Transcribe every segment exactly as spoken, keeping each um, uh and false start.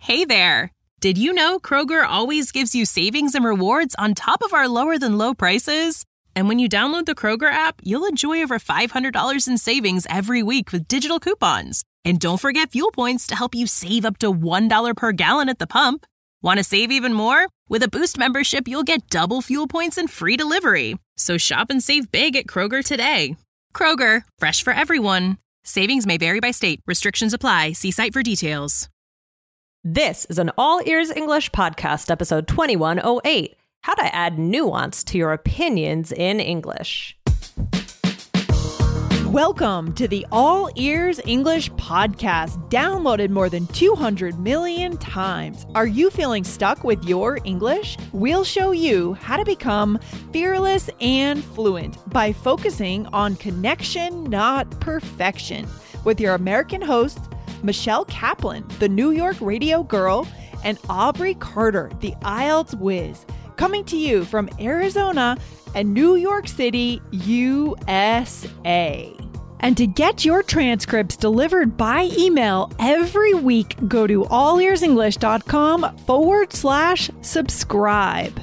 Hey there! Did you know Kroger always gives you savings and rewards on top of our lower than low prices? And when you download the Kroger app, you'll enjoy over five hundred dollars in savings every week with digital coupons. And don't forget fuel points to help you save up to one dollar per gallon at the pump. Want to save even more? With a Boost membership, you'll get double fuel points and free delivery. So shop and save big at Kroger today. Kroger, fresh for everyone. Savings may vary by state. Restrictions apply. See site for details. This is an All Ears English podcast, episode twenty-one oh eight. How to add nuance to your opinions in English. Welcome to the All Ears English podcast, downloaded more than two hundred million times. Are you feeling stuck with your English? We'll show you how to become fearless and fluent by focusing on connection, not perfection, with your American host, Michelle Kaplan, the New York radio girl, and Aubrey Carter, the I E L T S whiz, coming to you from Arizona and New York City, U S A. And to get your transcripts delivered by email every week, go to allearsenglish.com forward slash subscribe.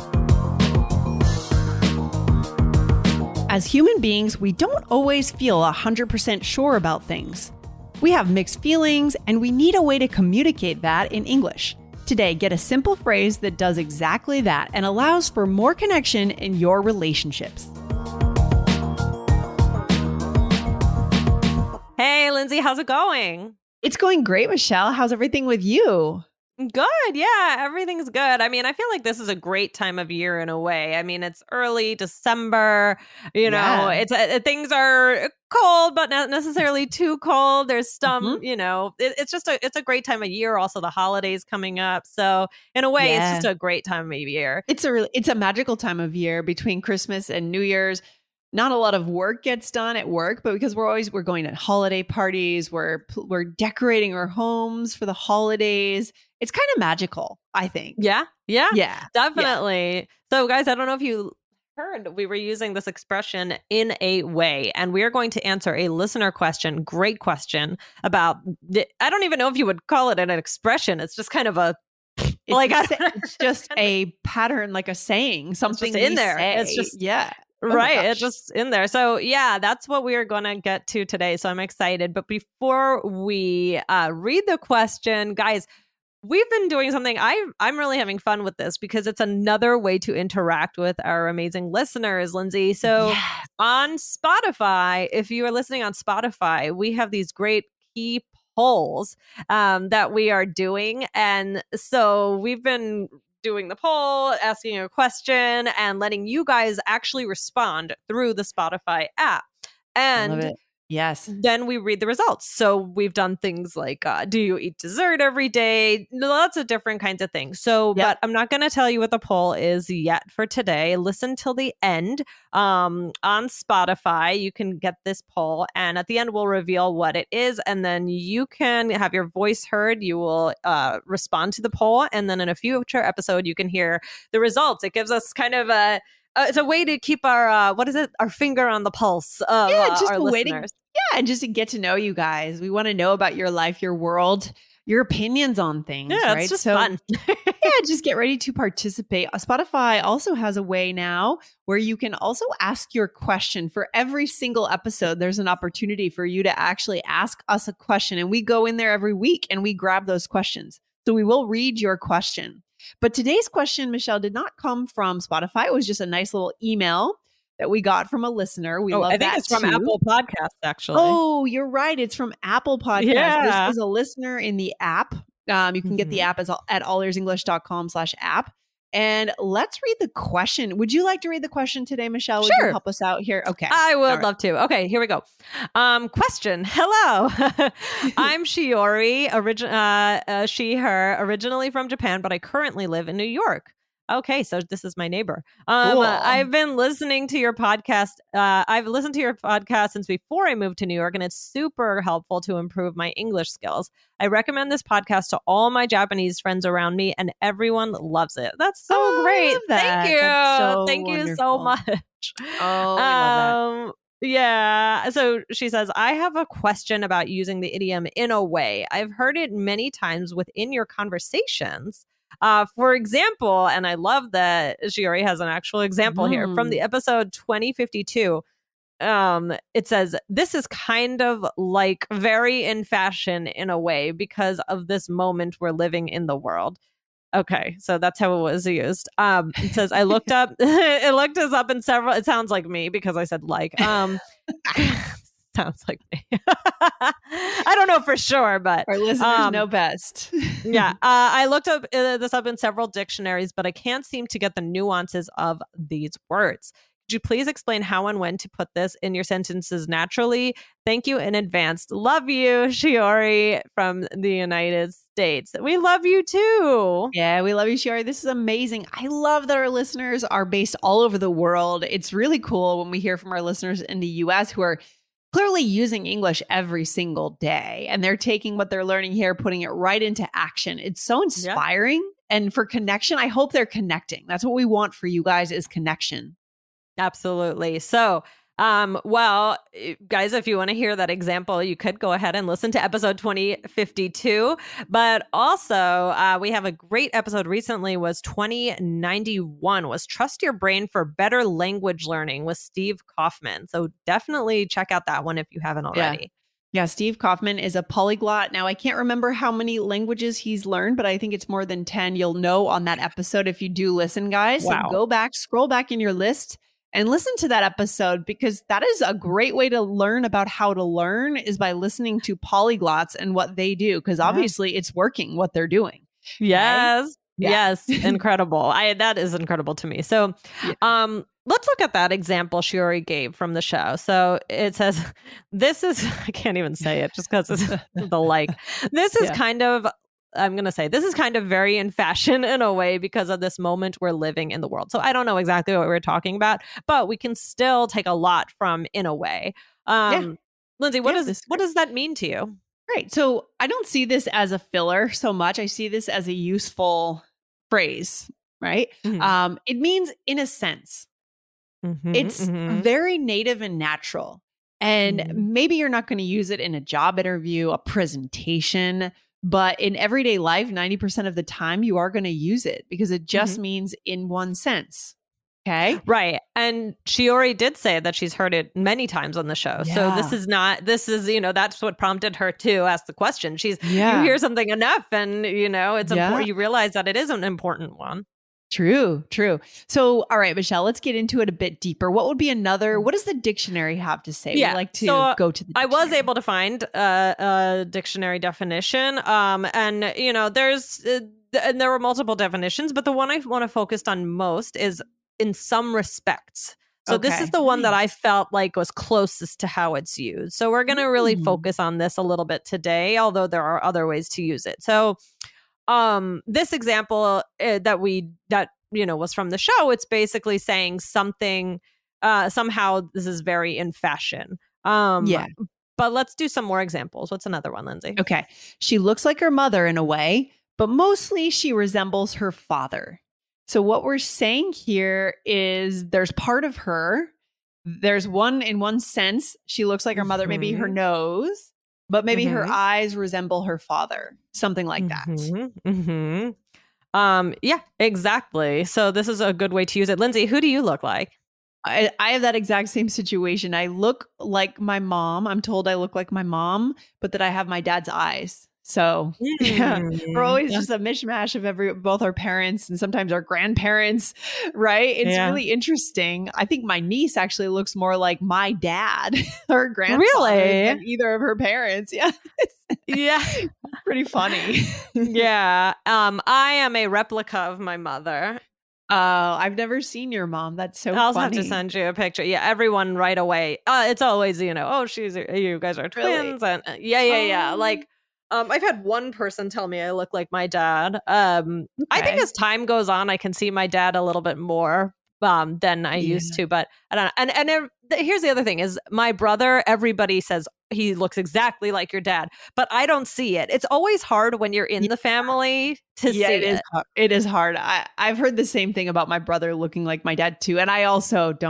As human beings, we don't always feel one hundred percent sure about things. We have mixed feelings, and we need a way to communicate that in English. Today, get a simple phrase that does exactly that and allows for more connection in your relationships. Hey, Lindsay, how's it going? It's going great, Michelle. How's everything with you? Good. Yeah, everything's good. I mean, I feel like this is a great time of year in a way. I mean, it's early December, you know, Yeah. it's uh, things are cold, but not necessarily too cold. There's some, Mhm. you know, it, it's just a, it's a great time of year. Also, the holidays coming up. So in a way, Yeah. it's just a great time of year. It's a really, it's a magical time of year between Christmas and New Year's. Not a lot of work gets done at work, but because we're always we're going to holiday parties, we're we're decorating our homes for the holidays. It's kind of magical, I think. Yeah. Yeah. Yeah. Definitely. So, guys, I don't know if you heard, we were using this expression in a way, and we are going to answer a listener question. Great question about, the, I don't even know if you would call it an expression. It's just kind of a, It's, like, a I sa- don't know. it's just a pattern, like a saying, something in we there. say. It's just- yeah. Oh my right. gosh. It's just in there. So, yeah, that's what we are going to get to today. So I'm excited. But before we uh, read the question, guys, we've been doing something. I, I'm really having fun with this because it's another way to interact with our amazing listeners, Lindsay. So Yes. on Spotify, if you are listening on Spotify, we have these great key polls um, that we are doing. And so we've been doing the poll, asking a question, and letting you guys actually respond through the Spotify app. I love And it. Yes. then we read the results. So we've done things like, uh, do you eat dessert every day? Lots of different kinds of things. So, Yep. but I'm not going to tell you what the poll is yet for today. Listen till the end. Um, on Spotify, you can get this poll, and at the end, we'll reveal what it is. And then you can have your voice heard. You will uh, respond to the poll. And then in a future episode, you can hear the results. It gives us kind of a Uh, it's a way to keep our, uh, what is it? Our finger on the pulse of Yeah, uh, just our waiting. listeners. Yeah, and just to get to know you guys. We want to know about your life, your world, your opinions on things. Yeah, right? it's just so, fun. yeah, just get ready to participate. Uh, Spotify also has a way now where you can also ask your question for every single episode. There's an opportunity for you to actually ask us a question, and we go in there every week and we grab those questions. So we will read your question. But today's question, Michelle, did not come from Spotify. It was just a nice little email that we got from a listener. We Oh, love I think that it's from too. Apple Podcasts, actually. Oh, you're right. It's from Apple Podcasts. Yeah. This is a listener in the app. Um, you can get the Mhm. app as at allearsenglish.com slash app. And let's read the question. Would you like to read the question today, Michelle? Would Sure. you help us out here? Okay. I would All right. love to. Okay, here we go. Um, question. Hello. I'm Shiori, origi- uh, uh, she, her, originally from Japan, but I currently live in New York. Okay, so this is my neighbor. Um, Cool. I've been listening to your podcast. Uh, I've listened to your podcast since before I moved to New York, and it's super helpful to improve my English skills. I recommend this podcast to all my Japanese friends around me, and everyone loves it. That's so Oh, I great. love that. Thank you. That's so Thank you so wonderful. much. Oh, we love that. Um, Yeah. So she says, I have a question about using the idiom in a way. I've heard it many times within your conversations. Uh, for example, and I love that she already has an actual example mm. here from the episode twenty fifty-two. Um, it says, this is kind of like very in fashion in a way because of this moment we're living in the world. Okay, so that's how it was used. Um, it says, I looked up, it looked us up in several, it sounds like me because I said like, um, sounds like me. I don't know for sure, but our listeners um, know best. yeah, uh, I looked up uh, this up in several dictionaries, but I can't seem to get the nuances of these words. Could you please explain how and when to put this in your sentences naturally? Thank you in advance. Love you, Shiori from the United States. We love you too. Yeah, we love you, Shiori. This is amazing. I love that our listeners are based all over the world. It's really cool when we hear from our listeners in the U S who are clearly using English every single day. And they're taking what they're learning here, putting it right into action. It's so inspiring. Yeah. And for connection, I hope they're connecting. That's what we want for you guys is connection. Absolutely. So, um, well, guys, if you want to hear that example, you could go ahead and listen to episode twenty fifty-two. But also, uh, we have a great episode recently was twenty ninety-one, was Trust Your Brain for Better Language Learning with Steve Kaufman. So definitely check out that one if you haven't already. Yeah. Yeah, Steve Kaufman is a polyglot. Now, I can't remember how many languages he's learned, but I think it's more than ten. You'll know on that episode if you do listen, guys. Wow. So go back, scroll back in your list and listen to that episode, because that is a great way to learn about how to learn is by listening to polyglots and what they do, because obviously yeah. it's working what they're doing. Yes. Right? Yeah. Yes. Incredible. I that is incredible to me. So yeah. um, let's look at that example Shiori gave from the show. So it says, this is, I can't even say it just because it's the like. This is yeah. kind of I'm going to say this is kind of very in fashion in a way because of this moment we're living in the world. So I don't know exactly what we're talking about, but we can still take a lot from in a way. Um, yeah. Lindsay, what, yeah, does, what does that mean to you? Right. So I don't see this as a filler so much. I see this as a useful phrase, right? Mm-hmm. Um, it means in a sense. Mm-hmm, it's mm-hmm. very native and natural. And mm-hmm. maybe you're not going to use it in a job interview, a presentation, but in everyday life, ninety percent of the time, you are going to use it because it just mm-hmm. means in one sense. Okay. Right. And Shiori did say that she's heard it many times on the show. Yeah. So this is not, this is, you know, that's what prompted her to ask the question. She's, yeah. you hear something enough and, you know, it's yeah. important. You realize that it is an important one. True, true. So, all right, Michelle, let's get into it a bit deeper. What would be another, what does the dictionary have to say? Yeah, we like to so go to the dictionary. I was able to find uh, a dictionary definition. Um, and, you know, there's, uh, th- and there were multiple definitions, but the one I want to focus on most is in some respects. So okay. this is the one that I felt like was closest to how it's used. So we're going to really mm. focus on this a little bit today, although there are other ways to use it. So Um, this example uh, that we, that, you know, was from the show, it's basically saying something, uh, somehow this is very in fashion. Um, yeah. But let's do some more examples. What's another one, Lindsay? Okay. She looks like her mother in a way, but mostly she resembles her father. So what we're saying here is there's part of her. There's one, in one sense, she looks like her mother, mm-hmm. maybe her nose. But maybe mm-hmm. her eyes resemble her father, something like that. Mm-hmm. Mm-hmm. Um, yeah, exactly. So this is a good way to use it. Lindsay, who do you look like? I, I have that exact same situation. I look like my mom. I'm told I look like my mom, but that I have my dad's eyes. So mm. yeah, we're always yeah. just a mishmash of every both our parents and sometimes our grandparents, right? It's yeah. really interesting. I think my niece actually looks more like my dad or grandfather really? than either of her parents. Yeah. Yeah. Pretty funny. Yeah. Um, I am a replica of my mother. Oh, uh, I've never seen your mom. That's so I'll funny. have to send you a picture. Yeah, everyone right away. Uh, it's always, you know, oh, she's you guys are twins. Really? And uh, yeah, yeah, yeah. Um, like Um, I've had one person tell me I look like my dad. Um, okay. I think as time goes on, I can see my dad a little bit more um, than I yeah. used to. But I don't know. And and there, here's the other thing: is my brother. Everybody says he looks exactly like your dad, but I don't see it. It's always hard when you're in yeah. the family to yeah, see it. It is hard. It is hard. I, I've heard the same thing about my brother looking like my dad too, and I also don't.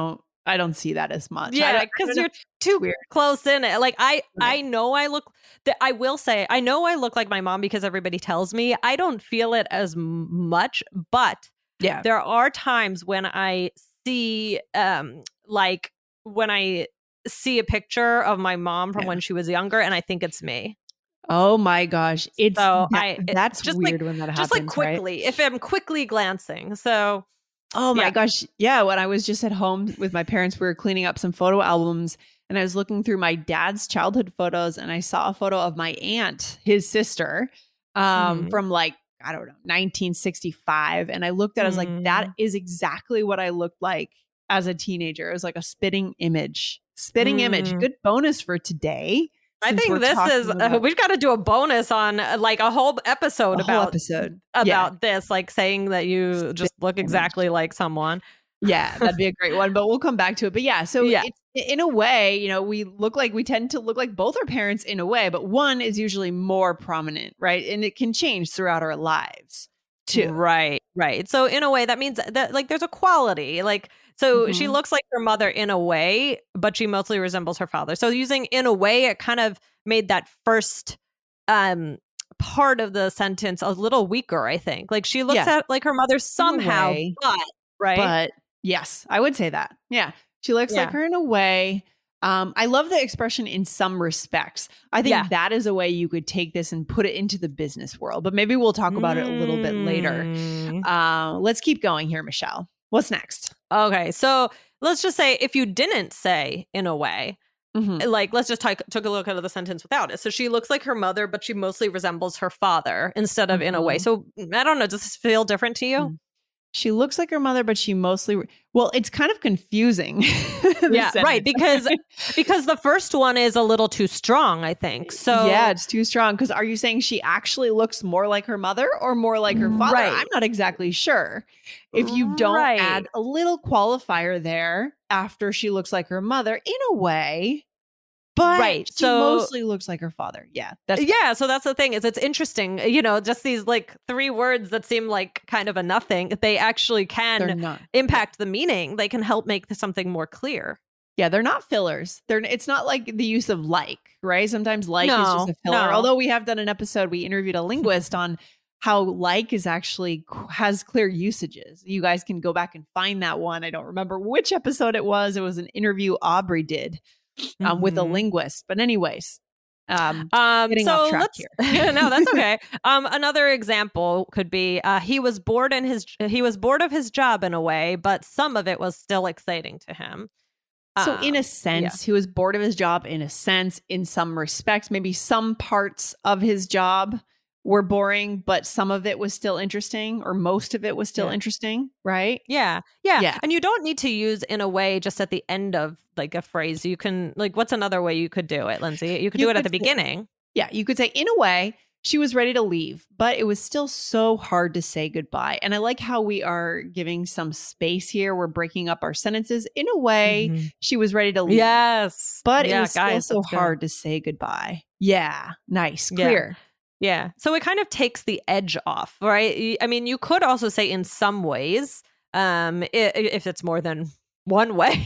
I don't see that as much. Yeah, because you're too weird. close in it. Like I, Right. I know I look. That I will say, I know I look like my mom because everybody tells me. I don't feel it as m- much, but Yeah. there are times when I see, um, like when I see a picture of my mom from Yeah. when she was younger, and I think it's me. Oh my gosh. It's So that- I it- that's just weird like, when that happens. just like right? quickly, if I'm quickly glancing. So Oh my Yeah. gosh. Yeah. When I was just at home with my parents, we were cleaning up some photo albums and I was looking through my dad's childhood photos and I saw a photo of my aunt, his sister, um, Mhm. from like, I don't know, nineteen sixty-five. And I looked at it, I was like, that Mm. is exactly what I looked like as a teenager. It was like a spitting image. Spitting image. Mm. Good bonus for today. I since think we're this talking is, uh, about we've got to do a bonus on uh, like a whole episode a whole about episode. about Yeah. this, like saying that you just look image. exactly like someone. Yeah, that'd be a great one, but we'll come back to it. But yeah, so Yeah. it's, in a way, you know, we look like we tend to look like both our parents in a way, but one is usually more prominent, right? And it can change throughout our lives too. Right, right. So in a way, that means that like there's a quality. Like so, she Mhm. looks like her mother in a way, but she mostly resembles her father. So using in a way, it kind of made that first um part of the sentence a little weaker. I think like she looks Yeah. at like her mother somehow, way. but right. But yes, I would say that. Yeah, she looks like Yeah. her in a way. Um, I love the expression in some respects. I think Yeah. that is a way you could take this and put it into the business world, but maybe we'll talk about it a little bit later. Mm. Uh, let's keep going here, Michelle. What's next? Okay, so let's just say if you didn't say in a way, Mhm. like let's just take took a look at the sentence without it. So she looks like her mother, but she mostly resembles her father instead of in a way. Mhm. So I don't know. Does this feel different to you? Mm. She looks like her mother, but she mostly, well, it's kind of confusing. the Yeah, right. sentence. Because because the first one is a little too strong, I think. So yeah, it's too strong. Because are you saying she actually looks more like her mother or more like her father? Right. I'm not exactly sure. If you don't Right. add a little qualifier there after she looks like her mother, in a way, but Right, she so- mostly looks like her father. Yeah, that's yeah, so that's the thing is it's interesting, you know, just these like three words that seem like kind of a nothing, they actually they're can not. impact the meaning. They can help make something more clear. Yeah, they're not fillers. They're it's not like the use of like, right? Sometimes like is No, just a filler. no. Although we have done an episode, we interviewed a linguist on how like is actually has clear usages. You guys can go back and find that one. I don't remember which episode it was. It was an interview Aubrey did um, with a Mhm. linguist. But anyways, um, Um, Getting so off track let's, no, that's okay. Um, another example could be uh, he was bored in his he was bored of his job in a way, but some of it was still exciting to him. so in Um, a sense, he was bored of his job. In a sense, in some respects, maybe some parts of his job were boring, but some of it was still interesting, or most of it was still Yeah. interesting, right? Yeah, yeah, Yeah. and you don't need to use in a way just at the end of like a phrase. You can like, what's another way you could do it, Lindsay? You could You do it at could the say- beginning. Yeah, you could say, in a way, she was ready to leave, but it was still so hard to say goodbye. And I like how we are giving some space here. We're breaking up our sentences. In a way, Mhm. she was ready to leave, Yes, but it yeah, was guys, still so that's good. hard to say goodbye. Yeah, nice, Yeah. clear. Yeah. So it kind of takes the edge off, right? Y- I mean, you could also say in some ways, um, i- i- if it's more than one way.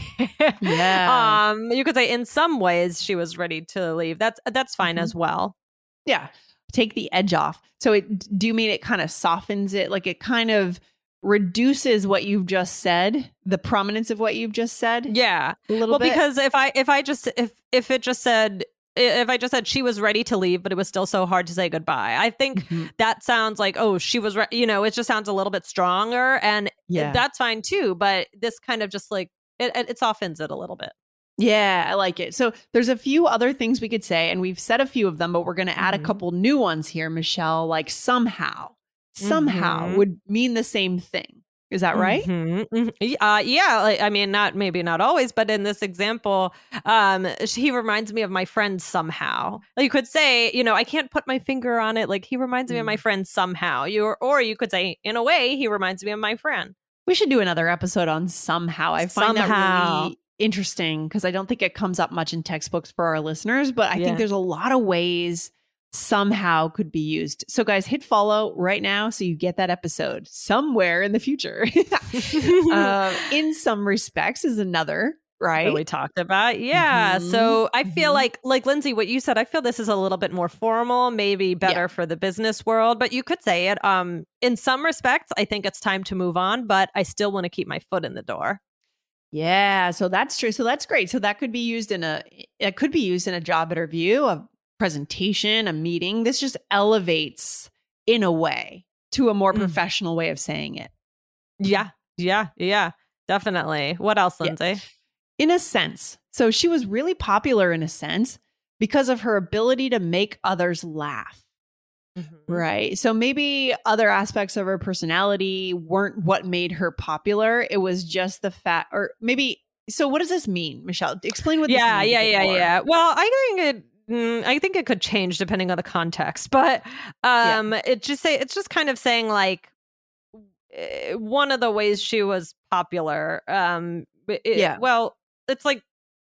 Yeah. Um, you could say in some ways she was ready to leave. That's that's fine Mhm. as well. Yeah, take the edge off. So it, do you mean it kind of softens it? Like it kind of reduces what you've just said, the prominence of what you've just said Yeah. a little Well, bit? because if I if I just if if it just said if I just said she was ready to leave, but it was still so hard to say goodbye, I think Mhm. that sounds like, oh, she was, re-, you know, it just sounds a little bit stronger, and Yeah. that's fine too. But this kind of just like it, it, it softens it a little bit. Yeah, I like it. So there's a few other things we could say, and we've said a few of them, but we're going to add Mhm. a couple new ones here, Michelle. Like somehow, somehow Mhm. would mean the same thing. Is that right? Mhm, mhm. Y- Uh, yeah, like, I mean, not maybe not always, but in this example, um, sh- he reminds me of my friend somehow. Like, you could say, you know, I can't put my finger on it. Like he reminds me of Mm. my friend somehow. You or you could say, in a way, he reminds me of my friend. We should do another episode on somehow. I find that Somehow. really interesting because I don't think it comes up much in textbooks for our listeners, but I Yeah. think there's a lot of ways somehow could be used. So guys, hit follow right now so you get that episode somewhere in the future. uh, in some respects is another, right? That we talked about. Yeah. Mhm, So I feel mhm. like, like Lindsay, what you said, I feel this is a little bit more formal, maybe better Yeah. for the business world, but you could say it. Um, in some respects, I think it's time to move on, but I still want to keep my foot in the door. Yeah, so that's true. So that's great. So that could be used in a it could be used in a job interview, a presentation, a meeting. This just elevates in a way to a more Mm. professional way of saying it. Yeah. Yeah. Yeah. Definitely. What else, Yeah. Lindsay? In a sense. So she was really popular in a sense because of her ability to make others laugh. Mhm. Right. So maybe other aspects of her personality weren't what made her popular. It was just the fact, or maybe. So what does this mean, Michelle? Explain what Yeah. this means. Yeah. a bit Yeah. more. Yeah. Well, I think it. mm, I think it could change depending on the context, but um, it just say it's just kind of saying like eh, one of the ways she was popular. Um, it- Yeah. Well, it's like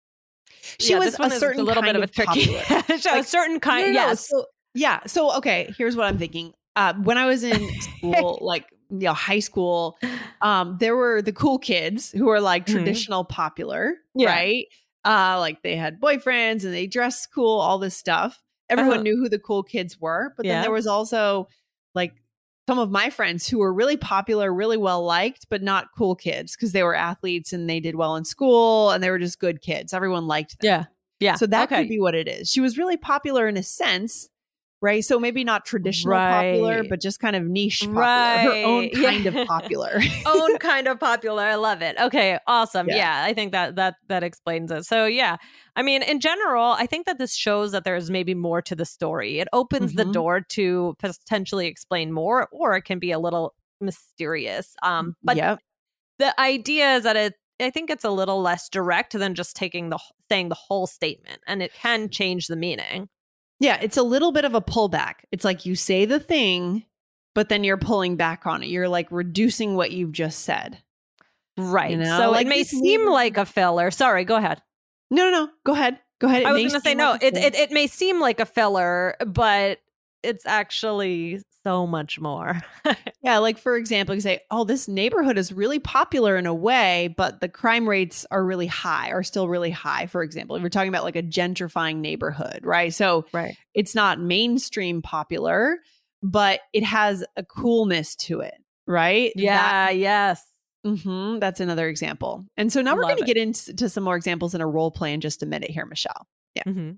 She yeah, was this one a is certain a little bit kind of a of tricky, popular. a Like, certain No, kind. no, no. Yes. So, yeah. So, okay, here's what I'm thinking. Uh, when I was in school, like, you know, high school, um, there were the cool kids who were like Mhm. traditional popular, Yeah. right? Uh, like they had boyfriends and they dressed cool, all this stuff. Everyone Uh-huh. knew who the cool kids were. But then Yeah. there was also like some of my friends who were really popular, really well liked, but not cool kids because they were athletes and they did well in school and they were just good kids. Everyone liked them. Yeah. Yeah. So that okay. could be what it is. She was really popular in a sense, right? So maybe not traditional popular, Right. but just kind of niche popular, her own Right. kind Yeah. of popular. Own kind of popular. I love it. Okay, awesome. Yeah. Yeah. I think that that that explains it. So yeah, I mean, in general, I think that this shows that there's maybe more to the story. It opens the Mhm. door to potentially explain more, or it can be a little mysterious. Um, but Yep. the idea is that it. I think it's a little less direct than just taking the saying the whole statement, and it can change the meaning. Yeah, it's a little bit of a pullback. It's like you say the thing, but then you're pulling back on it. You're like reducing what you've just said. Right. You know, so like it may this seem neighbor- like a filler. Sorry, go ahead. No, no, no. Go ahead. Go ahead. It I was may going to say, seem no, like a it, filler. it it may seem like a filler, but it's actually so much more. Yeah, like for example, you say, oh, this neighborhood is really popular in a way, but the crime rates are really high, are still really high, for example. If we're talking about like a gentrifying neighborhood, right? So Right. it's not mainstream popular, but it has a coolness to it, right? Yeah, yes. That, mhm, that's another example. And so now we're Love going to it. get into some more examples in a role play in just a minute here, Michelle. Yeah. hmm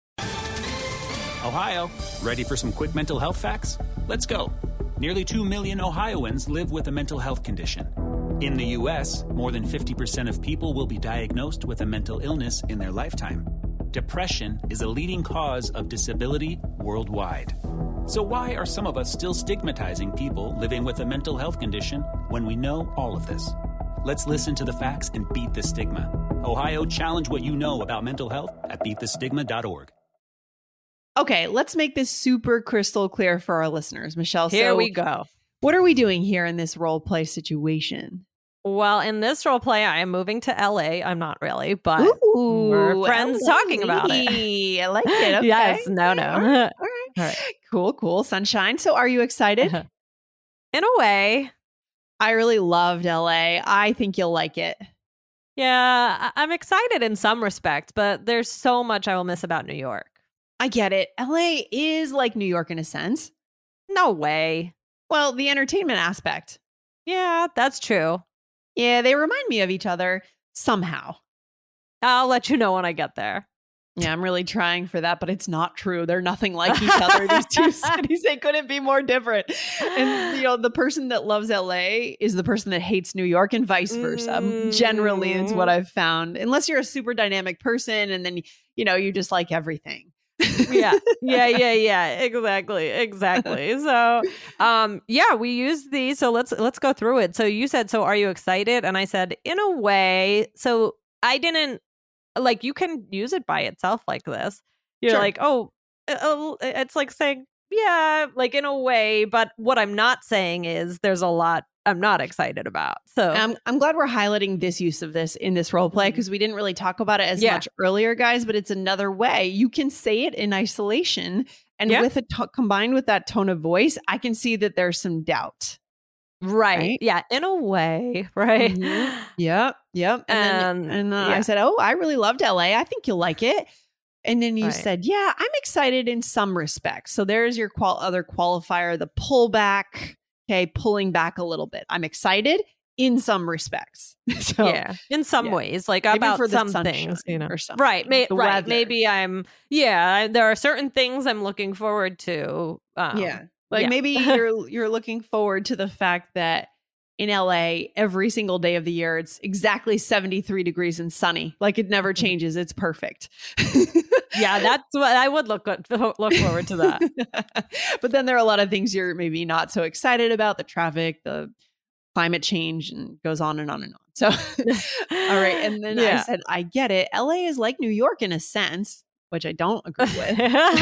Ohio, ready for some quick mental health facts? Let's go. Nearly two million Ohioans live with a mental health condition. In the U S, more than fifty percent of people will be diagnosed with a mental illness in their lifetime. Depression is a leading cause of disability worldwide. So why are some of us still stigmatizing people living with a mental health condition when we know all of this? Let's listen to the facts and beat the stigma. Ohio, challenge what you know about mental health at beat the stigma dot org. Okay, let's make this super crystal clear for our listeners, Michelle. Here so we go. what are we doing here in this role play situation? Well, in this role play, I am moving to L A. I'm not really, but Ooh, we're friends L A talking about it. lady. I like it. Okay. Yes, no, no. All right. All right. All right. Cool, cool. Sunshine. So are you excited? In a way, I really loved L A. I think you'll like it. yeah, I- I'm excited in some respect, but there's so much I will miss about New York. I get it. L A is like New York in a sense. No way. Well, the entertainment aspect. Yeah, that's true. Yeah, they remind me of each other somehow. I'll let you know when I get there. Yeah, I'm really trying for that, but it's not true. They're nothing like each other. These two cities, they couldn't be more different. And, you know, the person that loves L A is the person that hates New York and vice versa. Mm. Generally, it's what I've found. Unless you're a super dynamic person and then, you know, you just like everything. yeah yeah yeah yeah exactly exactly so um yeah we use these, so let's let's go through it. So you said, so are you excited? And I said, in a way. So I didn't like, you can use it by itself like this. You're Sure. like, oh, uh, it's like saying, yeah, like in a way, but what I'm not saying is there's a lot I'm not excited about. So I'm, I'm glad we're highlighting this use of this in this role play because we didn't really talk about it as Yeah. much earlier, guys, but it's another way. You can say it in isolation and Yeah. with a to- combined with that tone of voice, I can see that there's some doubt. Right. Right? Yeah. In a way. Right. Mhm. Yep. Yep. And then, And and uh, yeah. I said, oh, I really loved L A. I think you'll like it. And then you Right. said, yeah, I'm excited in some respects. So there's your qual- other qualifier, the pullback. Okay. Pulling back a little bit. I'm excited in some respects. So yeah. In some yeah. ways, like Maybe about for the some sunshine things, you know. or something. Right. May- The right. weather. Maybe I'm, yeah, there are certain things I'm looking forward to. Um, Yeah. Like yeah. maybe you're you're looking forward to the fact that in L A every single day of the year it's exactly seventy-three degrees and sunny. Like it never changes. It's perfect. Yeah, that's what I would look look forward to that. But then there are a lot of things you're maybe not so excited about, the traffic, the climate change, and goes on and on and on. So all right. And then Yeah. I said, I get it. L A is like New York in a sense, which I don't agree with.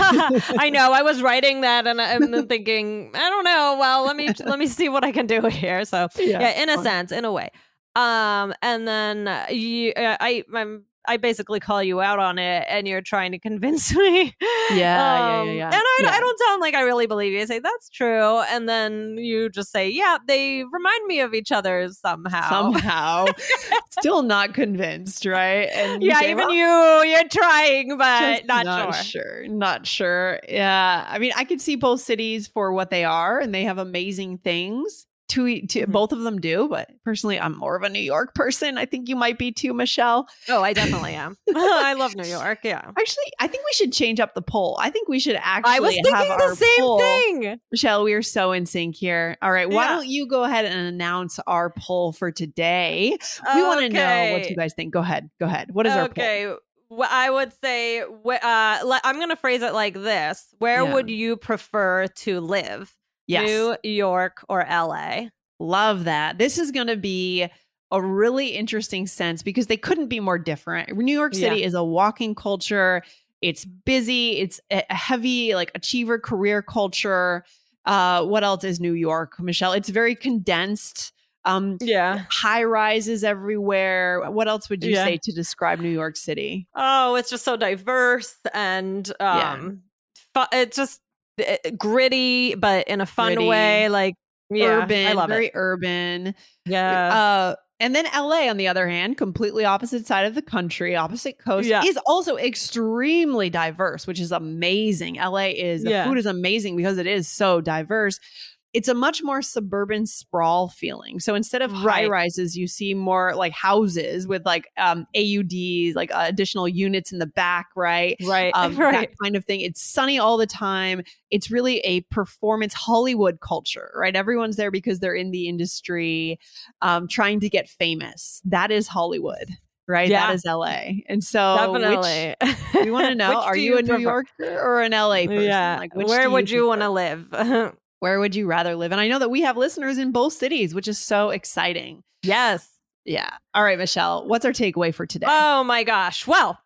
I know. I was writing that and I'm then thinking, I don't know. Well, let me let me see what I can do here. So Yeah, yeah, in a fine. sense, in a way. Um, and then uh, you, uh, I, I'm, I basically call you out on it, and you're trying to convince me. Yeah, yeah, yeah, Um, yeah. And I, Yeah. I don't sound like I really believe you. I say that's true, and then you just say, yeah, they remind me of each other somehow. Somehow. Still not convinced, right? And you Yeah, say, even "Well, you, you're trying, but just not, not sure. sure. Not sure. Yeah. I mean, I could see both cities for what they are, and they have amazing things. To, e- to Mhm. both of them do, but personally, I'm more of a New York person. I think you might be too, Michelle. Oh, I definitely am. I love New York. Yeah. Actually, I think we should change up the poll. I think we should actually I was have thinking our the same poll. thing. Michelle, we are so in sync here. All right, why Yeah. don't you go ahead and announce our poll for today? We want to know what Okay. you guys think. Go ahead. Go ahead. What is our poll? Okay. Well, I would say, wh- uh, le- I'm going to phrase it like this. Where Yeah. would you prefer to live? Yes. New York or L A? Love that. This is going to be a really interesting sense because they couldn't be more different. New York City is a walking culture. It's busy. It's a a heavy like achiever career culture. Uh, what else is New York, Michelle? It's very condensed. Um, Yeah. high rises everywhere. What else would you Yeah. say to describe New York City? Oh, it's just so diverse and Yeah. um, fu- it's just uh, gritty, but in a fun Gritty. way. Like, yeah, urban, I love very it. urban. Yeah. Uh, and then L A, on the other hand, completely opposite side of the country, opposite coast, Yeah. is also extremely diverse, which is amazing. L A is, the Yeah. food is amazing because it is so diverse. It's a much more suburban sprawl feeling. So instead of high Right. rises, you see more like houses with like um, A U Ds, like uh, additional units in the back, right? Right. Um, right. That kind of thing. It's sunny all the time. It's really a performance Hollywood culture, right? Everyone's there because they're in the industry, um, trying to get famous. That is Hollywood, right? Yeah. That is L A. And so, Definitely. which, we want to know: Which Are do you a New prefer? Yorker or an L A person? Yeah. Like, which Where do would you want prefer? to live? Where would you rather live? And I know that we have listeners in both cities, which is so exciting. Yes. Yeah. All right, Michelle, what's our takeaway for today? Oh my gosh. Well,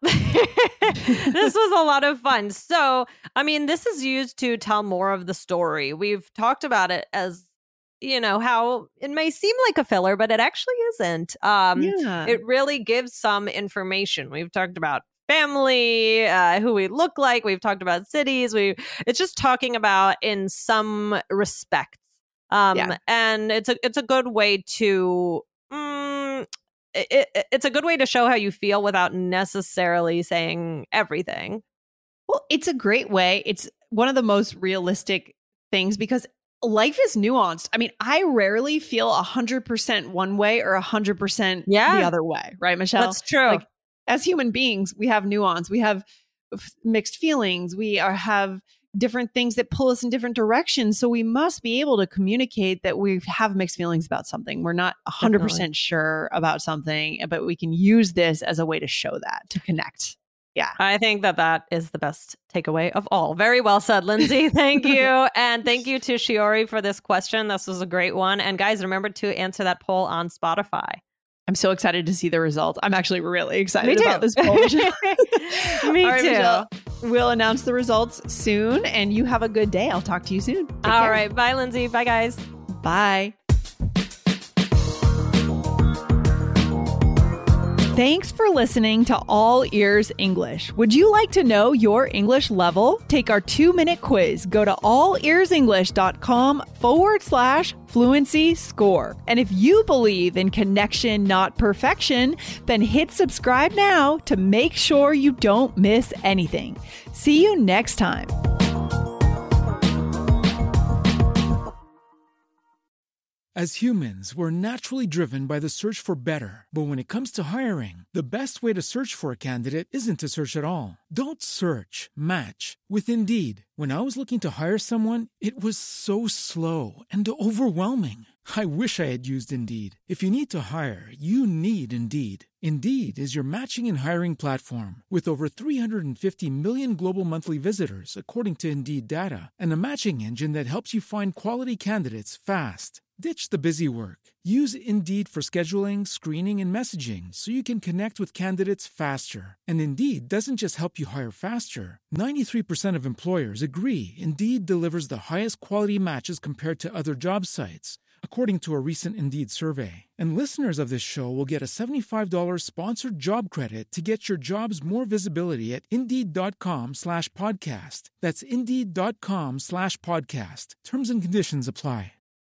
this was a lot of fun. So, I mean, this is used to tell more of the story. We've talked about it as, you know, how it may seem like a filler, but it actually isn't. Um, yeah. It really gives some information. We've talked about family, uh, who we look like. We've talked about cities. We it's just talking about in some respects. Um, Yeah. and it's a it's a good way to mm, it, it, it's a good way to show how you feel without necessarily saying everything. Well, it's a great way. It's one of the most realistic things because life is nuanced. I mean, I rarely feel one hundred percent one way or one hundred percent Yeah. the other way, right, Michelle? That's true. Like, as human beings, we have nuance. We have f- mixed feelings. We are have different things that pull us in different directions. So we must be able to communicate that we have mixed feelings about something. We're not one hundred percent sure about something, but we can use this as a way to show that, to connect. Yeah. I think that that is the best takeaway of all. Very well said, Lindsay. Thank you. And thank you to Shiori for this question. This was a great one. And guys, remember to answer that poll on Spotify. I'm so excited to see the results. I'm actually really excited Me too. about this poll. Me All right, too. Michelle, we'll announce the results soon, and you have a good day. I'll talk to you soon. Take All care. right. Bye, Lindsay. Bye, guys. Bye. Thanks for listening to All Ears English. Would you like to know your English level? Take our two-minute quiz. Go to allearsenglish.com forward slash fluency score. And if you believe in connection, not perfection, then hit subscribe now to make sure you don't miss anything. See you next time. As humans, we're naturally driven by the search for better. But when it comes to hiring, the best way to search for a candidate isn't to search at all. Don't search, match with Indeed. When I was looking to hire someone, it was so slow and overwhelming. I wish I had used Indeed. If you need to hire, you need Indeed. Indeed is your matching and hiring platform with over three hundred fifty million global monthly visitors, according to Indeed data, and a matching engine that helps you find quality candidates fast. Ditch the busy work. Use Indeed for scheduling, screening, and messaging so you can connect with candidates faster. And Indeed doesn't just help you hire faster. ninety-three percent of employers agree Indeed delivers the highest quality matches compared to other job sites, according to a recent Indeed survey. And listeners of this show will get a seventy-five dollars sponsored job credit to get your jobs more visibility at Indeed.com slash podcast. That's Indeed.com slash podcast. Terms and conditions apply.